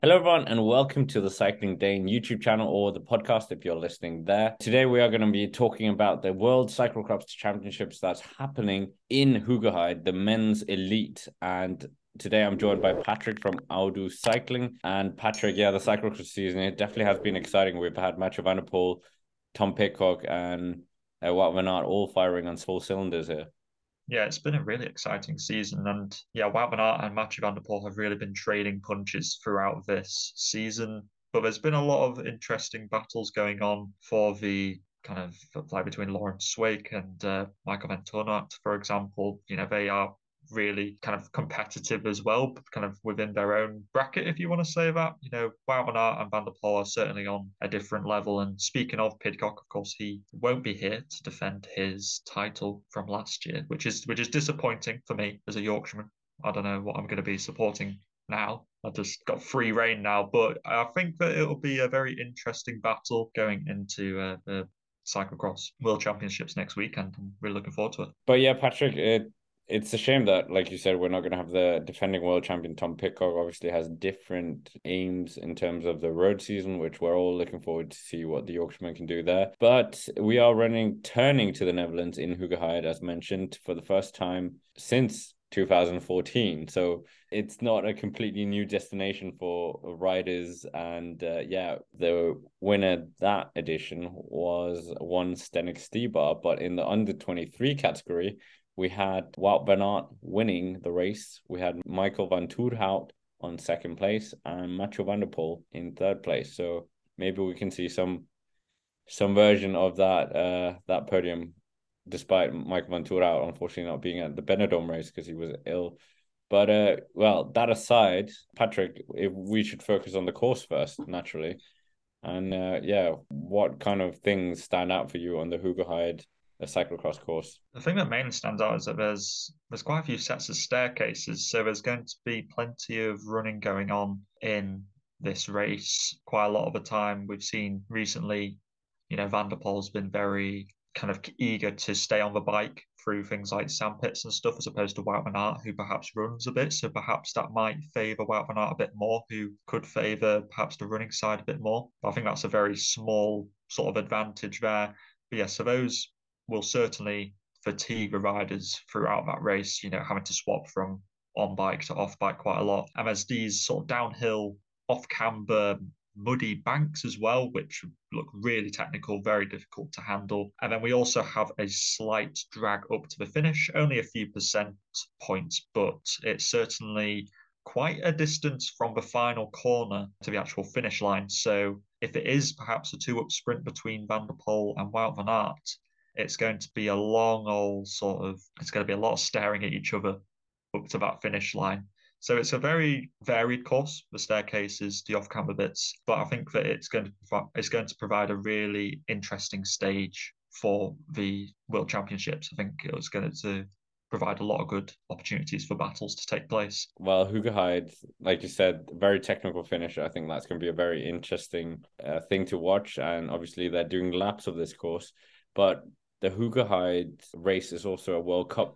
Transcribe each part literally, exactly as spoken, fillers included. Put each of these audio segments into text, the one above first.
Hello, everyone, and welcome to the Cycling Dane YouTube channel or the podcast if you're listening there. Today, we are going to be talking about the World Cyclocross Championships that's happening in Hoogerheide, the men's elite. And today, I'm joined by Patrick from Audu Cycling. And Patrick, yeah, the cyclocross season, it definitely has been exciting. We've had Mathieu van der Poel, Tom Pidcock, and uh, Wout van Aert all firing on full cylinders here. Yeah, it's been a really exciting season. And yeah, Wout van Aert and Mathieu van der Poel have really been trading punches throughout this season. But there's been a lot of interesting battles going on for the kind of like between Lawrence Swake and uh, Michael Van Toornaert, for example. You know, they are really kind of competitive as well, but kind of within their own bracket, if you want to say that. You know, Wout van Aert and Van der Poel are certainly on a different level. And speaking of Pidcock, of course, he won't be here to defend his title from last year, which is which is disappointing for me as a Yorkshireman. I don't know what I'm going to be supporting now. I've just got free reign now, but I think that it'll be a very interesting battle going into uh, the cyclocross world championships next week, and I'm really looking forward to it. But yeah, Patrick, it it's a shame that, like you said, we're not going to have the defending world champion Tom Pidcock. Obviously, has different aims in terms of the road season, which we're all looking forward to see what the Yorkshiremen can do there. But we are running, turning to the Netherlands in Hoogerheide, as mentioned, for the first time since two thousand fourteen. So it's not a completely new destination for riders. And uh, yeah, the winner that edition was one Zdeněk Stybar, but in the under twenty-three category, we had Wout van Aert winning the race. We had Michael van Toerhout on second place and Mathieu van der Poel in third place. So maybe we can see some some version of that uh that podium, despite Michael van Toerhout unfortunately not being at the Benidorm race because he was ill. But uh, well, that aside, Patrick, if we should focus on the course first, naturally. And uh, yeah, what kind of things stand out for you on the Hoogerheide uh, cyclocross course? The thing that mainly stands out is that there's there's quite a few sets of staircases, so there's going to be plenty of running going on in this race. Quite a lot of the time we've seen recently, you know, Van der Poel's been very kind of eager to stay on the bike through things like sandpits and stuff, as opposed to Wout van Aert, who perhaps runs a bit. So perhaps that might favour Wout van Aert a bit more, who could favour perhaps the running side a bit more. But I think that's a very small sort of advantage there. But yeah, so those will certainly fatigue the riders throughout that race, you know, having to swap from on bike to off bike quite a lot. And there's these sort of downhill, off camber, muddy banks as well, which look really technical, very difficult to handle. And then we also have a slight drag up to the finish, only a few percent points, but it's certainly quite a distance from the final corner to the actual finish line. So if it is perhaps a two-up sprint between Van der Poel and Wout van Aert, it's going to be a long old sort of, it's going to be a lot of staring at each other up to that finish line. So it's a very varied course, the staircases, the off-camber bits, but I think that it's going to it's going to provide a really interesting stage for the World Championships. I think it's going to provide a lot of good opportunities for battles to take place. Well, Hoogerheide, like you said, very technical finish. I think that's going to be a very interesting uh, thing to watch. And obviously, they're doing laps of this course, but the Hoogerheide race is also a World Cup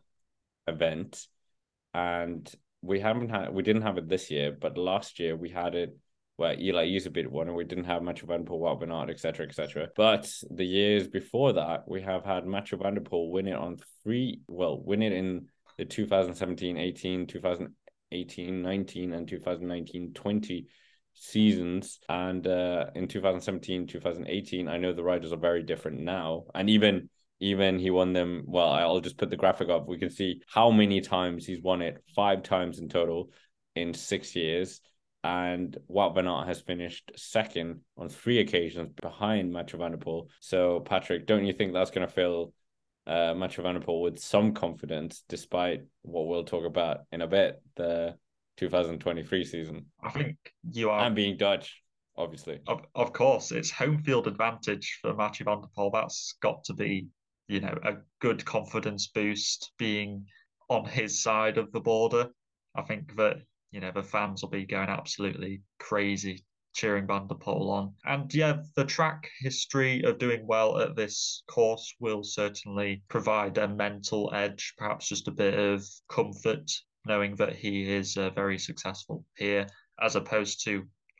event, and we haven't had we didn't have it this year, but last year we had it where Eli Iserbyt won, and we didn't have Mathieu van der Poel, Wout van Aert, et cetera, et cetera. But the years before that, we have had Mathieu van der Poel win it on three, well, win it in the two thousand seventeen eighteen, two thousand eighteen nineteen, and two thousand nineteen twenty seasons. And uh, in two thousand seventeen, two thousand eighteen, I know the riders are very different now, and even even he won them. Well, I'll just put the graphic up. We can see how many times he's won it, five times in total in six years. And Wout van Aert has finished second on three occasions behind Mathieu van der Poel. So, Patrick, don't you think that's going to fill uh, Mathieu van der Poel with some confidence, despite what we'll talk about in a bit, the two thousand twenty-three season? I think you are, And being Dutch, obviously. of, of course, it's home field advantage for Mathieu van der Poel. That's got to be, you know, a good confidence boost being on his side of the border. I think that, you know, the fans will be going absolutely crazy cheering Van der Poel on. And yeah, the track history of doing well at this course will certainly provide a mental edge, perhaps just a bit of comfort knowing that he is uh, very successful here, as opposed to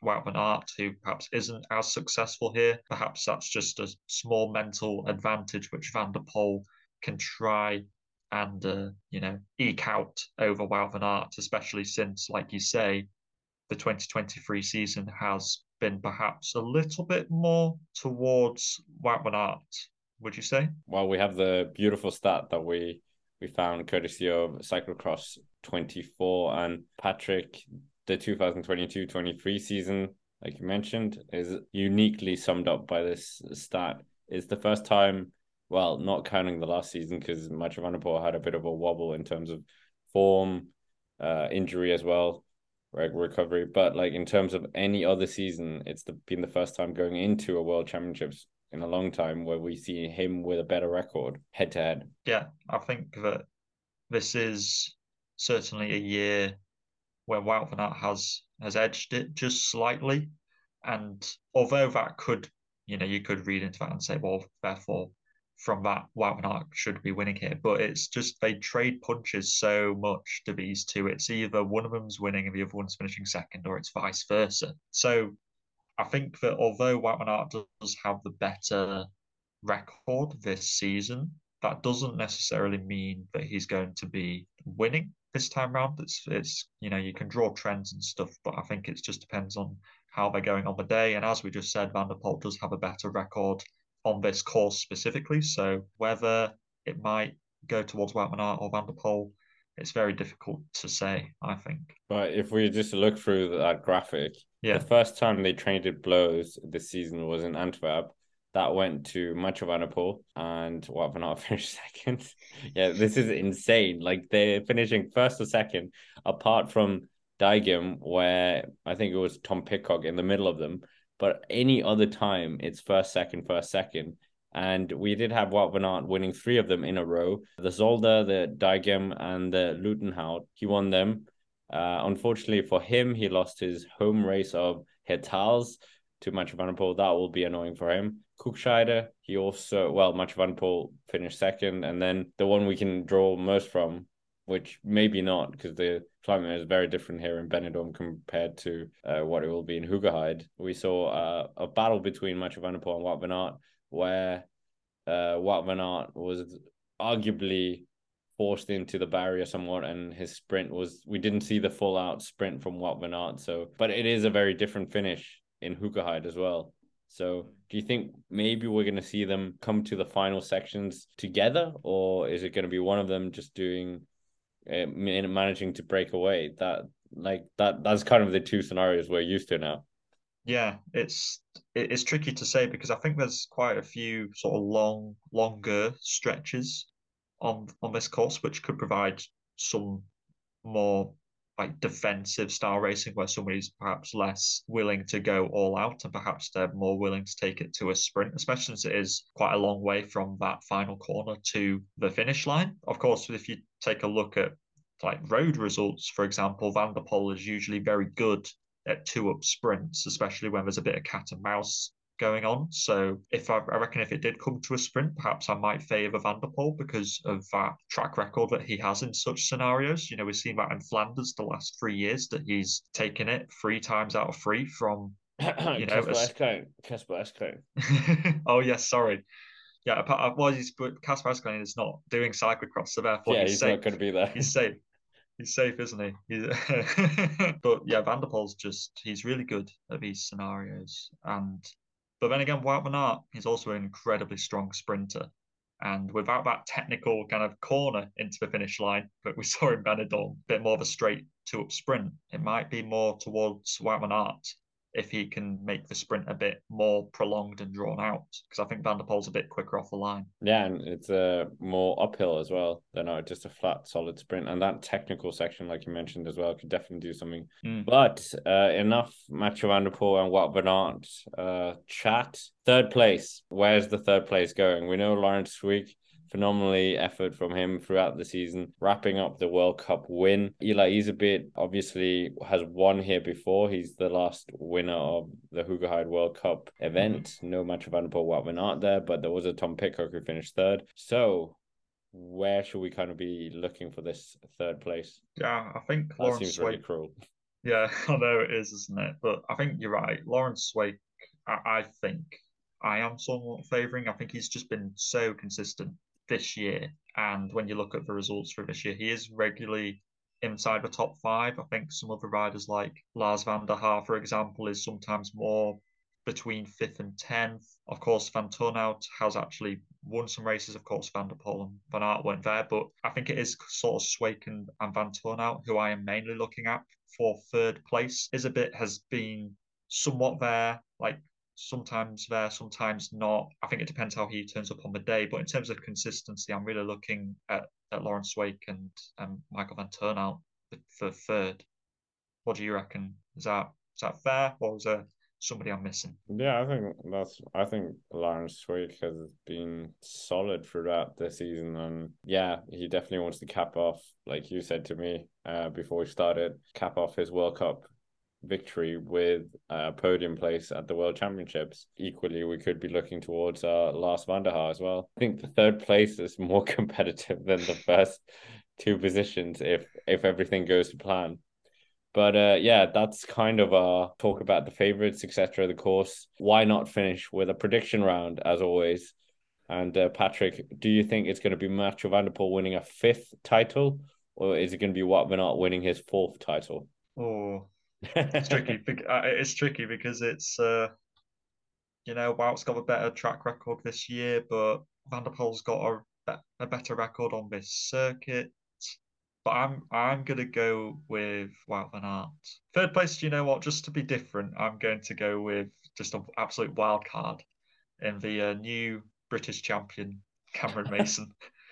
Wout van Aert, who perhaps isn't as successful here. Perhaps that's just a small mental advantage which Van der Poel can try and uh, you know eke out over Wout van Aert, especially since, like you say, the twenty twenty-three season has been perhaps a little bit more towards Wout van Aert. Would you say? Well, we have the beautiful stat that we we found courtesy of Cyclocross twenty-four, and Patrick, the twenty twenty-two twenty-three season, like you mentioned, is uniquely summed up by this stat. It's the first time, well, not counting the last season, because Mathieu van der Poel had a bit of a wobble in terms of form, uh, injury as well, right, recovery. But like in terms of any other season, it's the, been the first time going into a World Championships in a long time where we see him with a better record head to head. Yeah, I think that this is certainly a year where Wout van Aert has has edged it just slightly. And although that could, you know, you could read into that and say, well, therefore, from that, Wout van Aert should be winning here. But it's just they trade punches so much to these two. It's either one of them's winning and the other one's finishing second, or it's vice versa. So I think that although Wout van Aert does have the better record this season, that doesn't necessarily mean that he's going to be winning this time round. It's it's you know you can draw trends and stuff, but I think it just depends on how they're going on the day. And as we just said, Van der Poel does have a better record on this course specifically. So whether it might go towards Wout van Aert or Van der Poel, it's very difficult to say, I think. But if we just look through that graphic, yeah. the first time they traded blows this season was in Antwerp. That went to Mathieu van der Poel, and Wout van Aert finished second. Yeah, this is insane. Like they're finishing first or second, apart from Diegem, where I think it was Tom Pidcock in the middle of them. But any other time, it's first, second, first, second. And we did have Wout van Aert winning three of them in a row. The Zolder, the Diegem, and the Lutenhout. He won them. Uh, unfortunately for him, he lost his home race of Hertals to Mathieu van der Poel. That will be annoying for him. Koekscheider, he also, well, Mathieu van der Poel finished second. And then the one we can draw most from, which maybe not, because the climate is very different here in Benidorm compared to uh, what it will be in Hoogerheide. We saw uh, a battle between Mathieu van der Poel and Wout van Aert, where uh, Wout van Aert was arguably forced into the barrier somewhat, and his sprint was, we didn't see the full out sprint from Wout van Aert. So, but it is a very different finish in Hoogerheide as well. So do you think maybe we're going to see them come to the final sections together, or is it going to be one of them just doing uh, managing to break away? That like that that's kind of the two scenarios we're used to now. Yeah, it's it's tricky to say because I think there's quite a few sort of long, longer stretches on on this course which could provide some more like defensive style racing where somebody's perhaps less willing to go all out and perhaps they're more willing to take it to a sprint, especially since it is quite a long way from that final corner to the finish line. Of course, if you take a look at like road results, for example, Van der Poel is usually very good at two up sprints, especially when there's a bit of cat and mouse going on. So if I, I reckon if it did come to a sprint, perhaps I might favour Van der Poel because of that track record that he has in such scenarios. You know, we've seen that in Flanders the last three years that he's taken it three times out of three from, you know, Casper Asgreen. Oh yes, sorry. Yeah, well, he's but Casper Asgreen is not doing cyclocross, so therefore yeah, he's, he's safe. not going to be there. He's safe. He's safe, isn't he? He's... but yeah, Van der Poel's just, he's really good at these scenarios. And but then again, Wout van Aert is also an incredibly strong sprinter. And without that technical kind of corner into the finish line that we saw in Benidorm, a bit more of a straight two-up sprint, it might be more towards Wout van Aert if he can make the sprint a bit more prolonged and drawn out. Because I think Van der Poel's a bit quicker off the line. Yeah, and it's a uh, more uphill as well than uh, just a flat, solid sprint. And that technical section, like you mentioned as well, could definitely do something. Mm. But uh, enough Mathieu van der Poel and Wout van Aert uh, chat. Third place. Where's the third place going? We know Laurens Sweeck, phenomenally effort from him throughout the season, wrapping up the World Cup win. Eli Iserbyt obviously has won here before. He's the last winner of the Hoogerheide World Cup event. Mm-hmm. No Mathieu van der Poel, Wout van Aert there, but there was a Tom Pidcock who finished third. So where should we kind of be looking for this third place? Yeah, I think that Laurens seems Sweeck, really cruel. Yeah, I know it is, isn't it? But I think you're right. Lawrence Wake, I, I think I am somewhat favouring. I think he's just been so consistent this year. And when you look at the results for this year, he is regularly inside the top five. I think some other riders like Lars van der Haar, for example, is sometimes more between fifth and tenth. Of course, Van Turnhout has actually won some races. Of course, Van der Poel and Van Aert weren't there, but I think it is sort of Swaken and, and Van Turnhout who I am mainly looking at for third place. Isabit has been somewhat there, like sometimes there, sometimes not. I think it depends how he turns up on the day. But in terms of consistency, I'm really looking at, at Lawrence Wake and um, Michael Van Turnhout for third. What do you reckon? Is that is that fair, or is there somebody I'm missing? Yeah, I think that's. I think Lawrence Sweek has been solid throughout the season, and yeah, he definitely wants to cap off, like you said to me uh, before we started, cap off his World Cup victory with a podium place at the World Championships. Equally, we could be looking towards uh, Lars van der Haar as well. I think the third place is more competitive than the first two positions if if everything goes to plan. But uh, yeah, that's kind of a talk about the favorites, et cetera. The course. Why not finish with a prediction round as always? And uh, Patrick, do you think it's going to be Mathieu van der Poel winning a fifth title, or is it going to be Wout van Aert winning his fourth title? Oh, it's tricky. uh, It's tricky because it's uh, you know, Wout's got a better track record this year, but Van der Poel's got a, a better record on this circuit. But I'm I'm gonna go with Wout van Aert. Third place, do you know what? Just to be different, I'm going to go with just an absolute wild card in the uh, new British champion, Cameron Mason.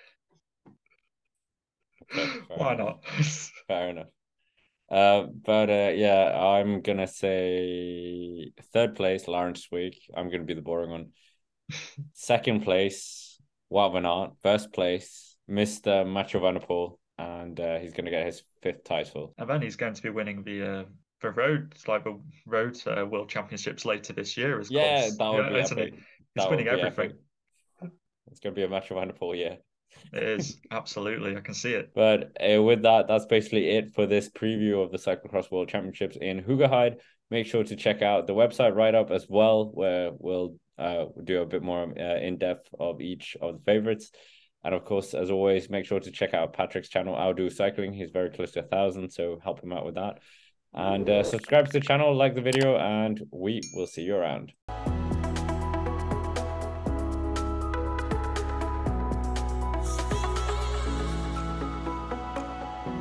Okay, fair Why enough. not? Fair enough. Uh, but uh, yeah, I'm gonna say third place, Lawrence Week. I'm gonna be the boring one. Second place, Wout van Aert. First place, Mister Mathieu van der Poel, and uh, he's gonna get his fifth title. And then he's going to be winning the uh, the road, like the road uh, World Championships later this year, of Yeah, course. that would Yeah, be isn't he? epic. He's That would winning be everything. epic. It's gonna be a Mathieu van der Poel, yeah. It is absolutely. I can see it. But uh, with that, that's basically it for this preview of the Cyclocross World Championships in Hoogerheide. Make sure to check out the website write up as well, where we'll uh, do a bit more uh, in depth of each of the favorites. And of course, as always, make sure to check out Patrick's channel, I'll Do Cycling. He's very close to a thousand, so help him out with that. And uh, subscribe to the channel, like the video, and we will see you around.